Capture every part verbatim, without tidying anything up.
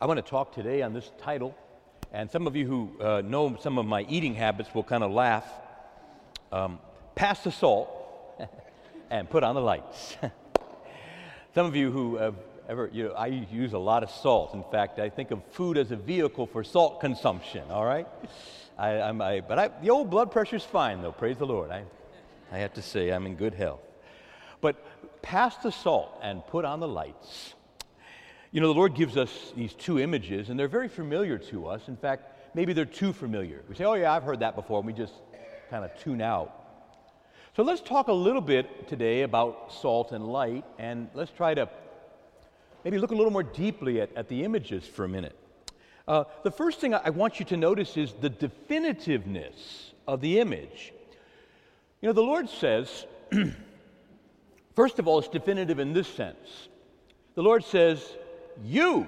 I want to talk today on this title, and some of you who uh, know some of my eating habits will kind of laugh. Um, pass the salt and put on the lights. Some of you who have ever, you know, I use a lot of salt. In fact, I think of food as a vehicle for salt consumption, all right? I, I'm, I, but I, the old blood pressure's fine, though, praise the Lord. I, I have to say I'm in good health. But pass the salt and put on the lights. You know, the Lord gives us these two images, and they're very familiar to us. In fact, maybe they're too familiar. We say, oh, yeah, I've heard that before, and we just kind of tune out. So let's talk a little bit today about salt and light, and let's try to maybe look a little more deeply at, at the images for a minute. Uh, the first thing I want you to notice is the definitiveness of the image. You know, the Lord says, first of all, it's definitive in this sense. The Lord says, you.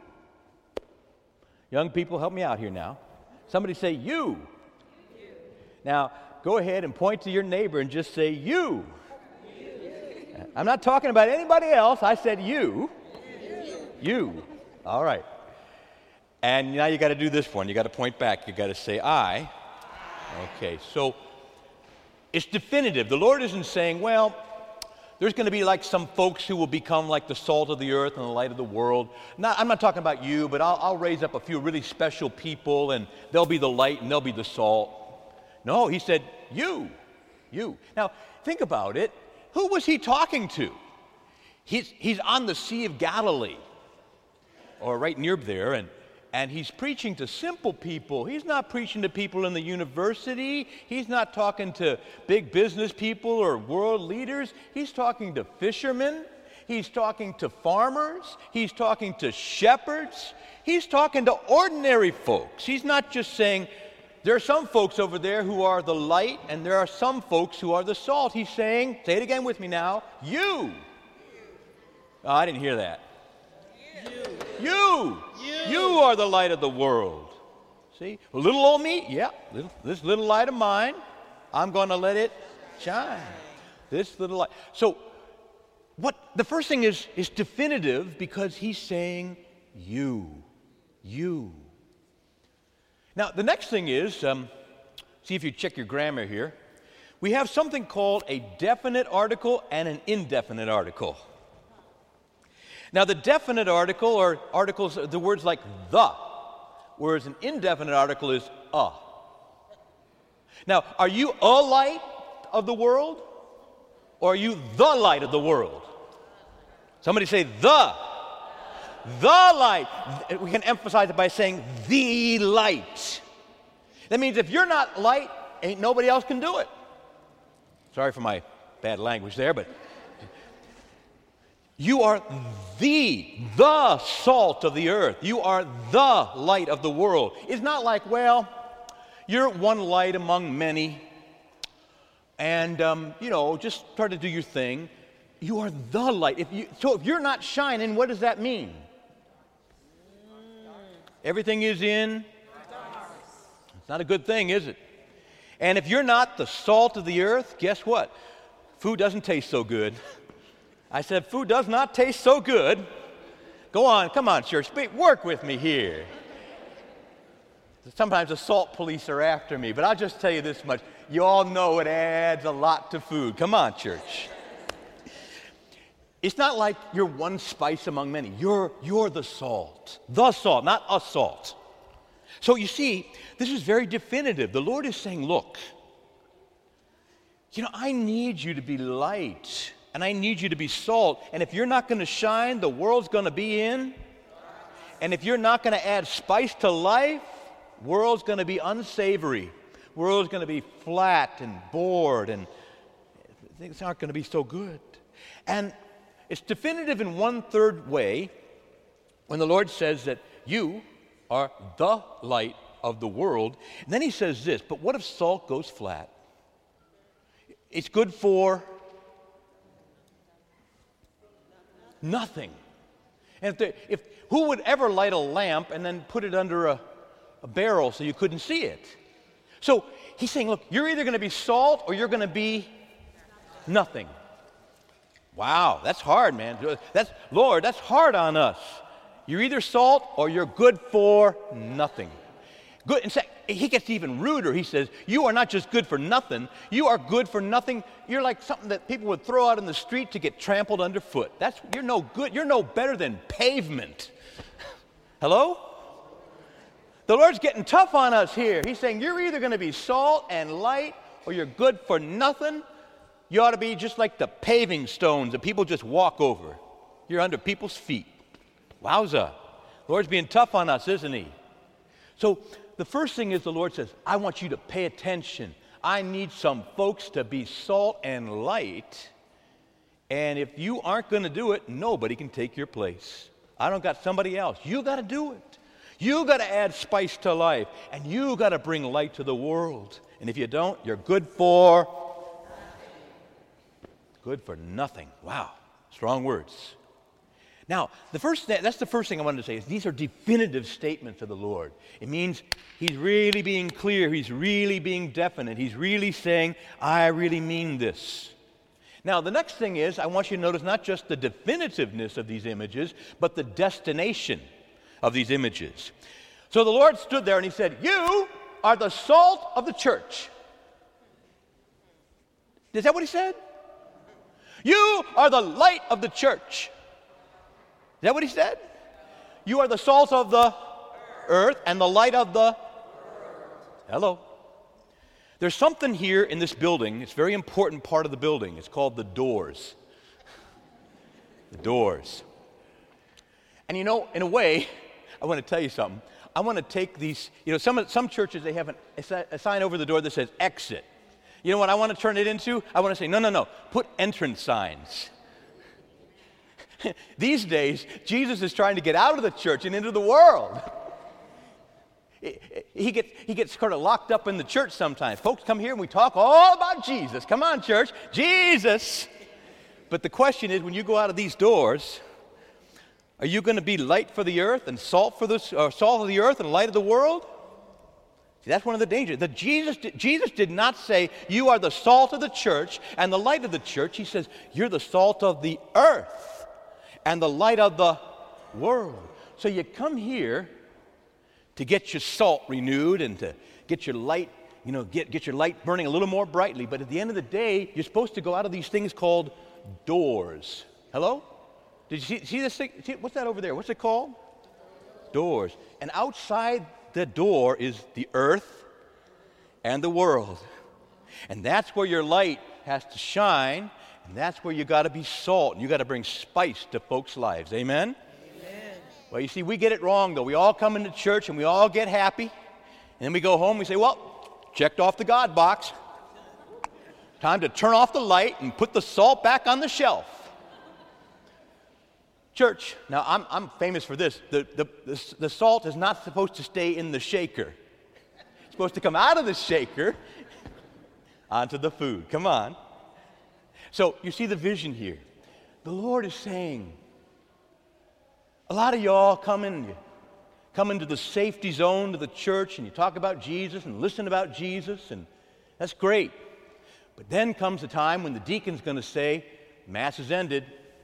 Young people, help me out here now. Somebody say, you. you. Now, go ahead and point to your neighbor and just say, you. you. I'm not talking about anybody else. I said, you. You. you. All right. And now you got to do this one. You got to point back. You got to say, I. Okay, so it's definitive. The Lord isn't saying, well, there's going to be like some folks who will become like the salt of the earth and the light of the world. Not, I'm not talking about you, but I'll, I'll raise up a few really special people, and they'll be the light and they'll be the salt. No, he said, you, you. Now, think about it. Who was he talking to? He's, he's on the Sea of Galilee, or right near there, and And he's preaching to simple people. He's not preaching to people in the university. He's not talking to big business people or world leaders. He's talking to fishermen. He's talking to farmers. He's talking to shepherds. He's talking to ordinary folks. He's not just saying, there are some folks over there who are the light, and there are some folks who are the salt. He's saying, say it again with me now, you. Oh, I didn't hear that. You. You. You are the light of the world. See? A little old me, yeah. Little, this little light of mine, I'm going to let it shine. This little light. So, what the first thing is is definitive because he's saying you. You. Now, the next thing is, um, see if you check your grammar here. We have something called a definite article and an indefinite article. Now, the definite article or articles, the words like the, whereas an indefinite article is a. Now, are you a light of the world, or are you the light of the world? Somebody say the. The light. We can emphasize it by saying the light. That means if you're not light, ain't nobody else can do it. Sorry for my bad language there, but you are the, the salt of the earth. You are the light of the world. It's not like, well, you're one light among many, and, um, you know, just try to do your thing. You are the light. If you, so if you're not shining, what does that mean? Everything is in darkness. It's not a good thing, is it? And if you're not the salt of the earth, guess what? Food doesn't taste so good. I said, food does not taste so good. Go on, come on, church, work with me here. Sometimes the salt police are after me, but I'll just tell you this much. You all know it adds a lot to food. Come on, church. It's not like you're one spice among many. You're, you're the salt. The salt, not a salt. So you see, this is very definitive. The Lord is saying, look, you know, I need you to be light. And I need you to be salt. And if you're not going to shine, the world's going to be in. And if you're not going to add spice to life, world's going to be unsavory. World's going to be flat and bored, and things aren't going to be so good. And it's definitive in one third way when the Lord says that you are the light of the world. And then he says this, but what if salt goes flat? It's good for nothing. And if, there, if who would ever light a lamp and then put it under a, a barrel so you couldn't see it? So he's saying, look, you're either going to be salt or you're going to be nothing. Wow, that's hard, man. That's, Lord, that's hard on us. You're either salt or you're good for nothing. Good. In fact, he gets even ruder. He says, you are not just good for nothing, you are good for nothing. You're like something that people would throw out in the street to get trampled underfoot. That's, you're no good. You're no better than pavement. Hello? The Lord's getting tough on us here. He's saying, you're either going to be salt and light or you're good for nothing. You ought to be just like the paving stones that people just walk over. You're under people's feet. Wowza. The Lord's being tough on us, isn't he? So the first thing is the Lord says, I want you to pay attention. I need some folks to be salt and light. And if you aren't going to do it, nobody can take your place. I don't got somebody else. You got to do it. You got to add spice to life, and you got to bring light to the world. And if you don't, you're good for good for nothing. Wow, strong words. Now, the first th- that's the first thing I wanted to say is these are definitive statements of the Lord. It means he's really being clear. He's really being definite. He's really saying, I really mean this. Now, the next thing is I want you to notice not just the definitiveness of these images, but the destination of these images. So the Lord stood there and he said, you are the salt of the church. Is that what he said? You are the light of the church. Is that what he said? You are the salt of the earth and the light of the hello. There's something here in this building. It's a very important part of the building. It's called the doors. The doors. And you know, in a way, I want to tell you something. I want to take these, you know, some, some churches, they have an, a sign over the door that says exit. You know what I want to turn it into? I want to say, no, no, no, put entrance signs. These days, Jesus is trying to get out of the church and into the world. He gets, he gets sort of locked up in the church sometimes. Folks come here and we talk all about Jesus. Come on, church, Jesus. But the question is, when you go out of these doors, are you going to be light for the earth and salt for the or salt of the earth and light of the world? See, that's one of the dangers. That Jesus, Jesus did not say, you are the salt of the church and the light of the church. He says, you're the salt of the earth and the light of the world. So you come here to get your salt renewed and to get your light, you know, get, get your light burning a little more brightly. But at the end of the day, you're supposed to go out of these things called doors. Hello? Did you see, see this thing? See, what's that over there? What's it called? Doors. And outside the door is the earth and the world. And that's where your light has to shine, and that's where you got to be salt, and you got to bring spice to folks' lives. Amen? Amen? Well, you see, we get it wrong, though. We all come into church, and we all get happy, and then we go home, and we say, well, checked off the God box. Time to turn off the light and put the salt back on the shelf. Church, now I'm, I'm famous for this. The, the, the, the salt is not supposed to stay in the shaker. It's supposed to come out of the shaker onto the food. Come on. So you see the vision here. The Lord is saying, a lot of y'all come in, come into the safety zone to the church and you talk about Jesus and listen about Jesus, and that's great. But then comes a time when the deacon's going to say, Mass is ended.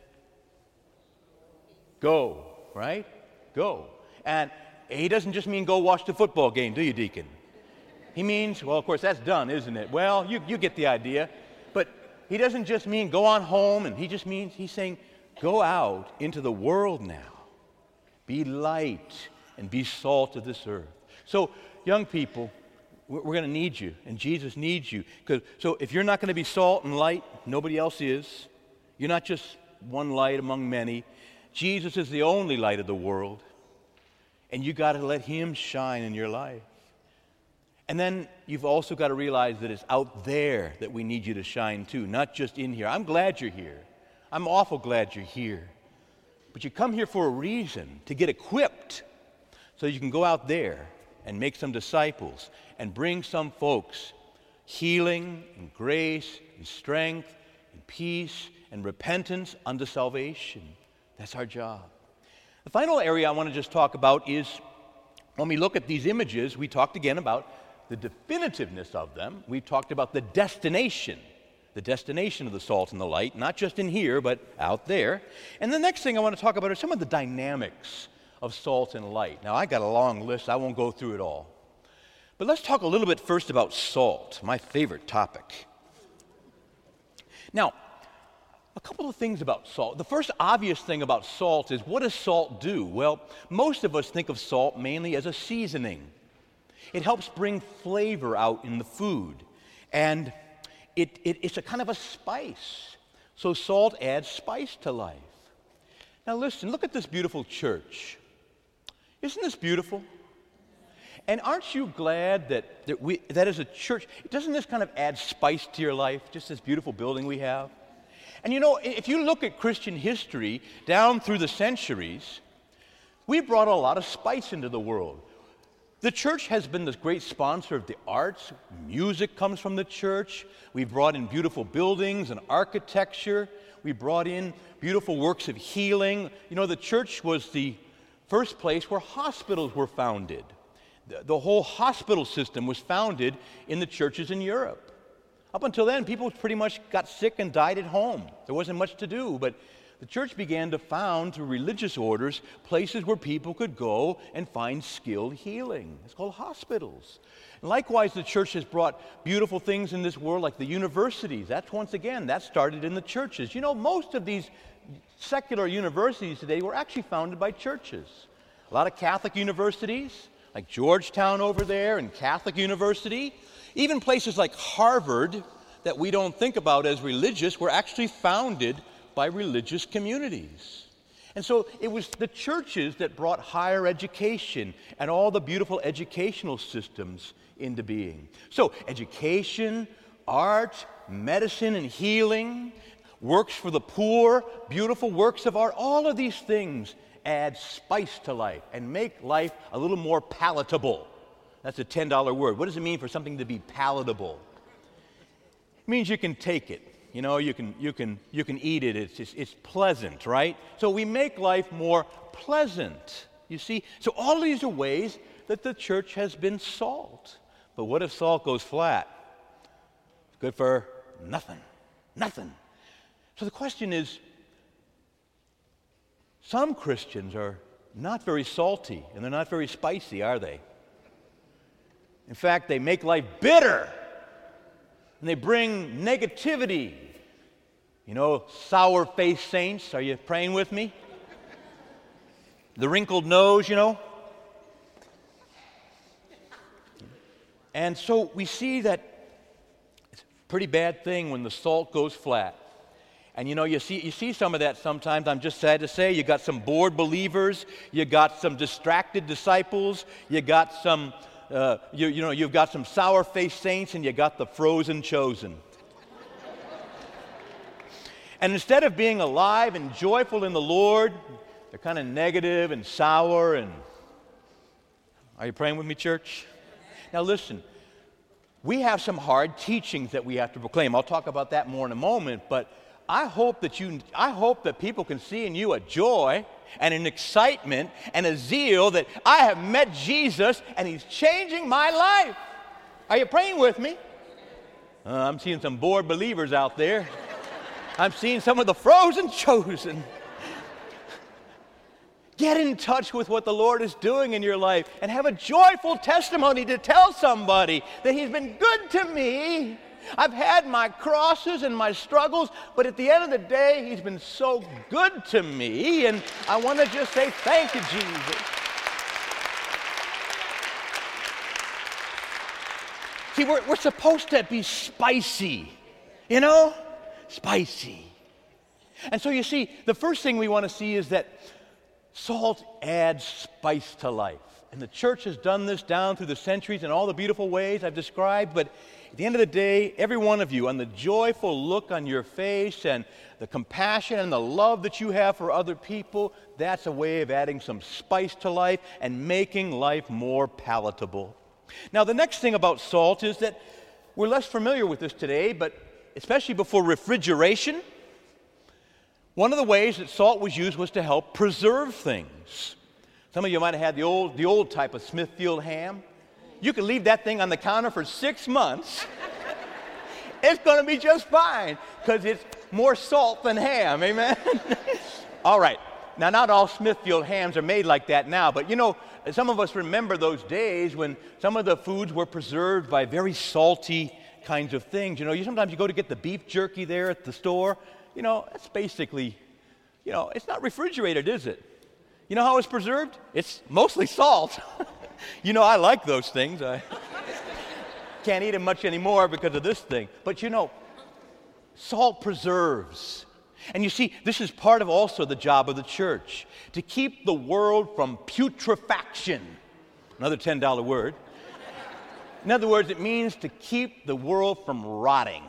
Go, right? Go. And he doesn't just mean go watch the football game, do you, deacon? He means, well, of course, that's done, isn't it? Well, you, you get the idea. But he doesn't just mean go on home, and he just means, he's saying, go out into the world now. Be light and be salt of this earth. So, young people, we're, we're going to need you, and Jesus needs you. Because so if you're not going to be salt and light, nobody else is. You're not just one light among many. Jesus is the only light of the world, and you got to let him shine in your life. And then you've also got to realize that it's out there that we need you to shine too, not just in here. I'm glad you're here. I'm awful glad you're here. But you come here for a reason, to get equipped so you can go out there and make some disciples and bring some folks healing and grace and strength and peace and repentance unto salvation. That's our job. The final area I want to just talk about is when we look at these images, we talked again about the definitiveness of them. We talked about the destination, the destination of the salt and the light, not just in here, but out there. And the next thing I want to talk about are some of the dynamics of salt and light. Now, I got a long list. I won't go through it all. But let's talk a little bit first about salt, my favorite topic. Now, a couple of things about salt. The first obvious thing about salt is, what does salt do? Well, most of us think of salt mainly as a seasoning. It helps bring flavor out in the food. And it, it, it's a kind of a spice. So salt adds spice to life. Now listen, look at this beautiful church. Isn't this beautiful? And aren't you glad that, that, we, that as a church, doesn't this kind of add spice to your life, just this beautiful building we have? And you know, if you look at Christian history down through the centuries, we brought a lot of spice into the world. The church has been this great sponsor of the arts. Music comes from the church. We brought in beautiful buildings and architecture. We brought in beautiful works of healing. You know, the church was the first place where hospitals were founded. The, the whole hospital system was founded in the churches in Europe. Up until then, people pretty much got sick and died at home. There wasn't much to do, but the church began to found, through religious orders, places where people could go and find skilled healing. It's called hospitals. And likewise, the church has brought beautiful things in this world, like the universities. That's, once again, that started in the churches. You know, most of these secular universities today were actually founded by churches. A lot of Catholic universities, like Georgetown over there, and Catholic University. Even places like Harvard, that we don't think about as religious, were actually founded by religious communities. And so it was the churches that brought higher education and all the beautiful educational systems into being. So education, art, medicine and healing, works for the poor, beautiful works of art, all of these things add spice to life and make life a little more palatable. That's a ten dollar word. What does it mean for something to be palatable? It means you can take it. You know, you can, you can, you can eat it. It's, it's, it's pleasant, right? So we make life more pleasant, you see? So all of these are ways that the church has been salt. But what if salt goes flat? It's good for nothing. Nothing. So the question is, some Christians are not very salty, and they're not very spicy, are they? In fact, they make life bitter, and they bring negativity. You know, sour-faced saints, are you praying with me? The wrinkled nose, you know? And so we see that it's a pretty bad thing when the salt goes flat. And you know, you see, you see some of that sometimes. I'm just sad to say, you got some bored believers, you got some distracted disciples, you got some... Uh, you, you know, you've got some sour-faced saints, and you got the frozen chosen. And instead of being alive and joyful in the Lord, they're kind of negative and sour. And are you praying with me, church? Now listen, we have some hard teachings that we have to proclaim. I'll talk about that more in a moment, but I hope that you, I hope that people can see in you a joy and an excitement and a zeal that I have met Jesus and He's changing my life. Are you praying with me? Uh, I'm seeing some bored believers out there. I'm seeing some of the frozen chosen. Get in touch with what the Lord is doing in your life and have a joyful testimony to tell somebody that He's been good to me. I've had my crosses and my struggles, but at the end of the day, He's been so good to me, and I want to just say thank you, Jesus. See, we're, we're supposed to be spicy, you know? Spicy. And so you see, the first thing we want to see is that salt adds spice to life. And the church has done this down through the centuries in all the beautiful ways I've described, but at the end of the day, every one of you, on the joyful look on your face and the compassion and the love that you have for other people, that's a way of adding some spice to life and making life more palatable. Now, the next thing about salt is that we're less familiar with this today, but especially before refrigeration, one of the ways that salt was used was to help preserve things. Some of you might have had the old, the old type of Smithfield ham. You can leave that thing on the counter for six months. It's going to be just fine because it's more salt than ham, amen? All right, now not all Smithfield hams are made like that now, but you know, some of us remember those days when some of the foods were preserved by very salty kinds of things. You know, you sometimes you go to get the beef jerky there at the store. You know, it's basically, you know, it's not refrigerated, is it? You know how it's preserved? It's mostly salt. You know, I like those things. I can't eat them much anymore because of this thing. But you know, salt preserves. And you see, this is part of also the job of the church, to keep the world from putrefaction. Another ten dollar word. In other words, it means to keep the world from rotting.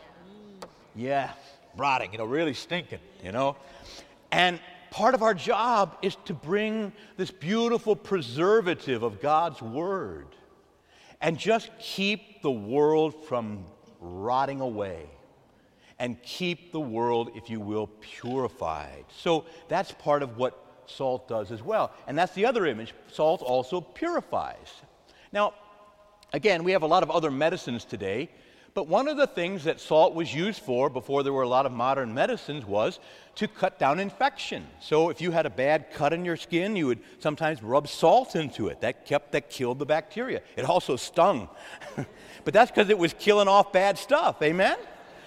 Yeah, rotting, you know, really stinking, you know. And part of our job is to bring this beautiful preservative of God's Word and just keep the world from rotting away and keep the world, if you will, purified. So that's part of what salt does as well. And that's the other image. Salt also purifies. Now, again, we have a lot of other medicines today, but one of the things that salt was used for before there were a lot of modern medicines was to cut down infection. So if you had a bad cut in your skin, you would sometimes rub salt into it. That kept, that killed the bacteria. It also stung. But that's because it was killing off bad stuff. Amen?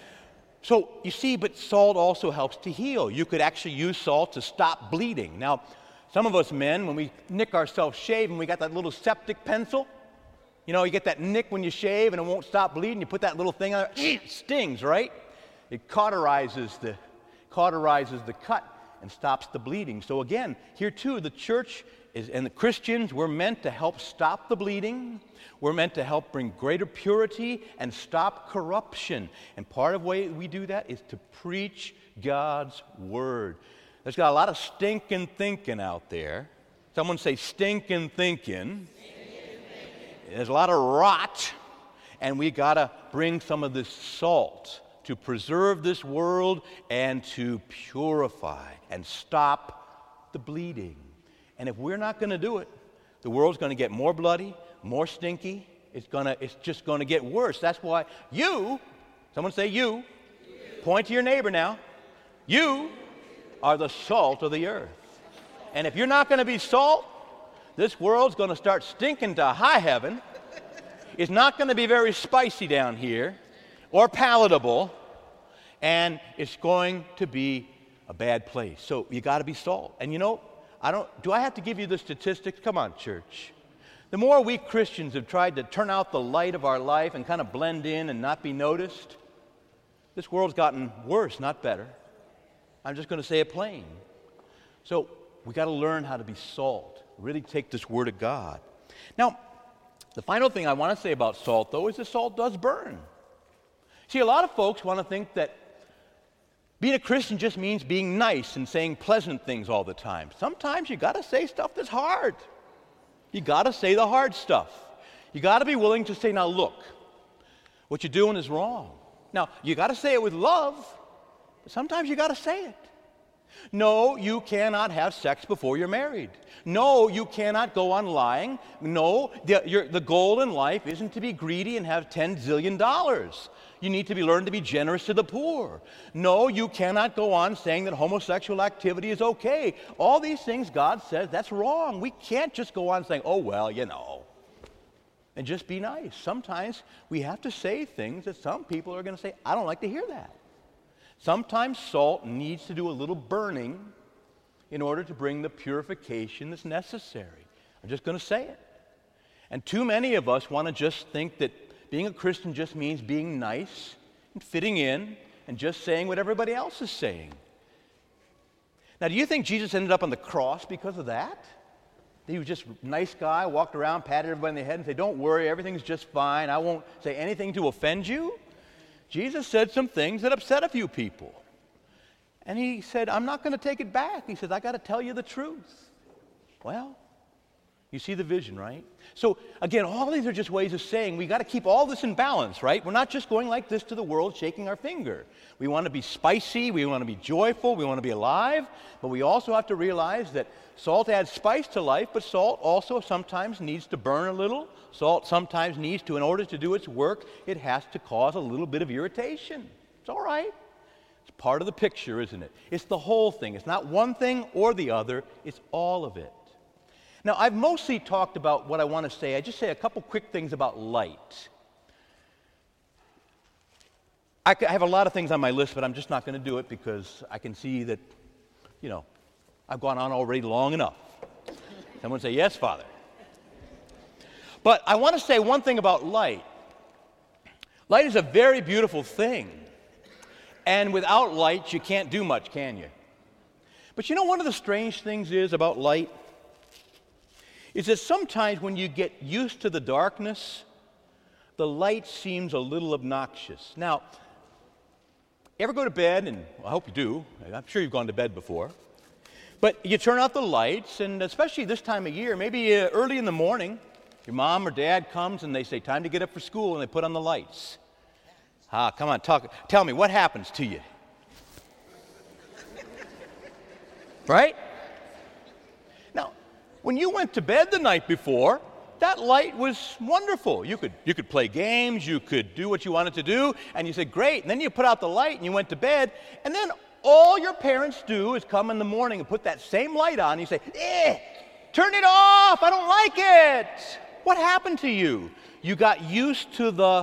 So you see, but salt also helps to heal. You could actually use salt to stop bleeding. Now, some of us men, when we nick ourselves shaving, we got that little septic pencil. You know, you get that nick when you shave and it won't stop bleeding. You put that little thing on it, it stings, right? It cauterizes the, cauterizes the cut and stops the bleeding. So again, here too, the church is, and the Christians, we're meant to help stop the bleeding. We're meant to help bring greater purity and stop corruption. And part of the way we do that is to preach God's Word. There's got a lot of stinking thinking out there. Someone say stinking thinking. There's a lot of rot, and we got to bring some of this salt to preserve this world and to purify and stop the bleeding. And if we're not going to do it, the world's going to get more bloody, more stinky. It's gonna, it's just going to get worse. That's why you, someone say you, you, point to your neighbor now, you are the salt of the earth. And if you're not going to be salt, this world's going to start stinking to high heaven. It's not going to be very spicy down here or palatable, and it's going to be a bad place. So you got to be salt. And you know, I don't do I have to give you the statistics? Come on, church. The more we Christians have tried to turn out the light of our life and kind of blend in and not be noticed, this world's gotten worse, not better. I'm just going to say it plain. So we got to learn how to be salt. Really take this Word of God. Now, the final thing I want to say about salt, though, is that salt does burn. See, a lot of folks want to think that being a Christian just means being nice and saying pleasant things all the time. Sometimes you got to say stuff that's hard. You got to say the hard stuff. You got to be willing to say, now look, what you're doing is wrong. Now, you got to say it with love, but sometimes you got to say it. No, you cannot have sex before you're married. No, you cannot go on lying. No, the, your, the goal in life isn't to be greedy and have ten zillion dollars. You need to be learn to be generous to the poor. No, you cannot go on saying that homosexual activity is okay. All these things God says, that's wrong. We can't just go on saying, oh, well, you know, and just be nice. Sometimes we have to say things that some people are going to say, I don't like to hear that. Sometimes salt needs to do a little burning in order to bring the purification that's necessary. I'm just going to say it. And too many of us want to just think that being a Christian just means being nice and fitting in and just saying what everybody else is saying. Now, do you think Jesus ended up on the cross because of that? He was just a nice guy, walked around, patted everybody on the head and said, don't worry, everything's just fine. I won't say anything to offend you. Jesus said some things that upset a few people. And he said, I'm not going to take it back. He said, I got to tell you the truth. Well, you see the vision, right? So, again, all these are just ways of saying we got to keep all this in balance, right? We're not just going like this to the world, shaking our finger. We want to be spicy, we want to be joyful, we want to be alive, but we also have to realize that salt adds spice to life, but salt also sometimes needs to burn a little. Salt sometimes needs to, in order to do its work, it has to cause a little bit of irritation. It's all right. It's part of the picture, isn't it? It's the whole thing. It's not one thing or the other. It's all of it. Now, I've mostly talked about what I want to say. I just say a couple quick things about light. I have a lot of things on my list, but I'm just not going to do it because I can see that, you know, I've gone on already long enough. Someone say, yes, Father. But I want to say one thing about light. Light is a very beautiful thing. And without light, you can't do much, can you? But you know, one of the strange things is about light is that sometimes when you get used to the darkness, the light seems a little obnoxious. Now, ever go to bed, and well, I hope you do, I'm sure you've gone to bed before, but you turn out the lights, and especially this time of year, maybe uh, early in the morning, your mom or dad comes and they say, time to get up for school, and they put on the lights. Ah, come on, talk, tell me, what happens to you? Right? Now, when you went to bed the night before, that light was wonderful. You could, you could play games, you could do what you wanted to do, and you said, great. And then you put out the light and you went to bed, and then all your parents do is come in the morning and put that same light on, and you say, eh, turn it off, I don't like it. What happened to you? You got used to the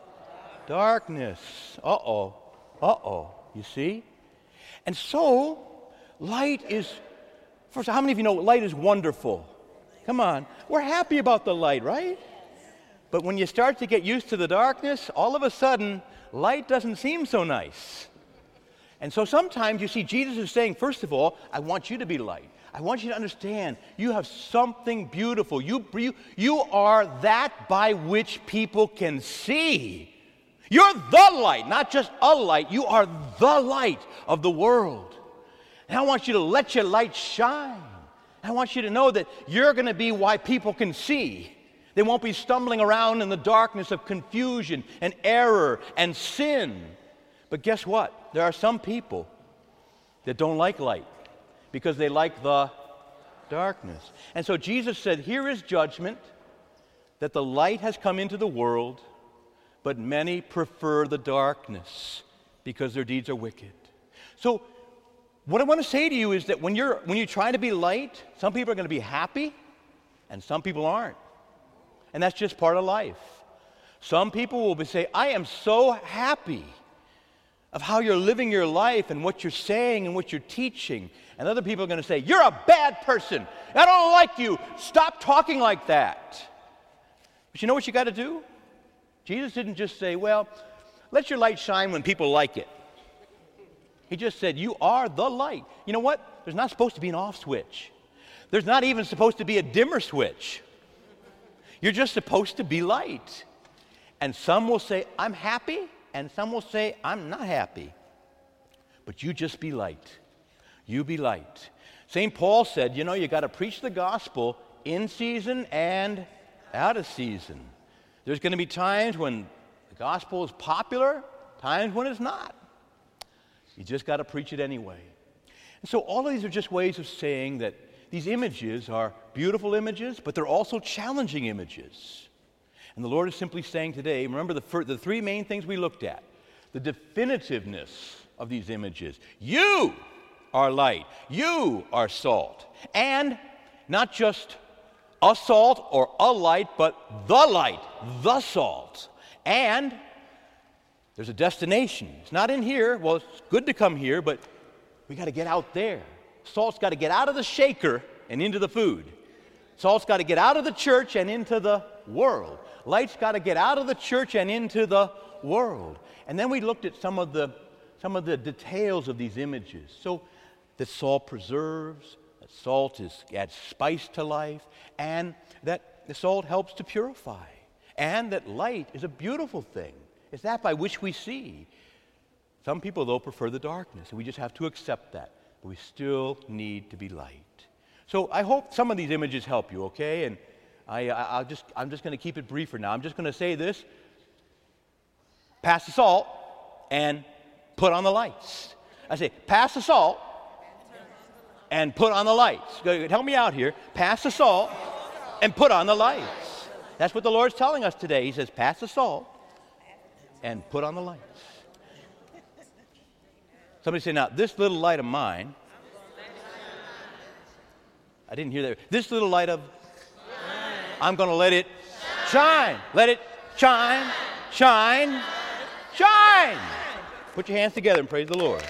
darkness. Uh-oh, uh-oh, you see? And so, light is, first, how many of you know light is wonderful? Come on, we're happy about the light, right? But when you start to get used to the darkness, all of a sudden, light doesn't seem so nice. And so sometimes you see Jesus is saying, first of all, I want you to be light. I want you to understand you have something beautiful. You, you, you are that by which people can see. You're the light, not just a light. You are the light of the world. And I want you to let your light shine. I want you to know that you're going to be why people can see. They won't be stumbling around in the darkness of confusion and error and sin. But guess what? There are some people that don't like light because they like the darkness. And so Jesus said, here is judgment, that the light has come into the world, but many prefer the darkness because their deeds are wicked. So what I want to say to you is that when you're when you try to be light, some people are going to be happy and some people aren't. And that's just part of life. Some people will be say, I am so happy of how you're living your life and what you're saying and what you're teaching. And other people are going to say, you're a bad person. I don't like you. Stop talking like that. But you know what you got to do? Jesus didn't just say, well, let your light shine when people like it. He just said, you are the light. You know what? There's not supposed to be an off switch. There's not even supposed to be a dimmer switch. You're just supposed to be light. And some will say, I'm happy, and some will say, I'm not happy. But you just be light. You be light. Saint Paul said, you know, you got to preach the gospel in season and out of season. There's going to be times when the gospel is popular, times when it's not. You just got to preach it anyway. And so all of these are just ways of saying that these images are beautiful images, but they're also challenging images. And the Lord is simply saying today, remember the, fir- the three main things we looked at, the definitiveness of these images. You are light. You are salt. And not just a salt or a light, but the light, the salt. And there's a destination. It's not in here. Well, it's good to come here, but we got to get out there. Salt's got to get out of the shaker and into the food. Salt's got to get out of the church and into the world. Light's got to get out of the church and into the world. And then we looked at some of the some of the details of these images. So that salt preserves, that salt is adds spice to life, and that the salt helps to purify, and that light is a beautiful thing. It's that by which we see. Some people, though, prefer the darkness, and we just have to accept that. But we still need to be light. So I hope some of these images help you, okay? And I, I, I'll just, I'm just going to keep it briefer now. I'm just going to say this. Pass the salt and put on the lights. I say, pass the salt and put on the lights. Go, help me out here. Pass the salt and put on the lights. That's what the Lord's telling us today. He says, pass the salt and put on the lights. Somebody say, now, this little light of mine. I didn't hear that. This little light of, I'm going to let it shine. Let it shine, shine, shine. Put your hands together and praise the Lord.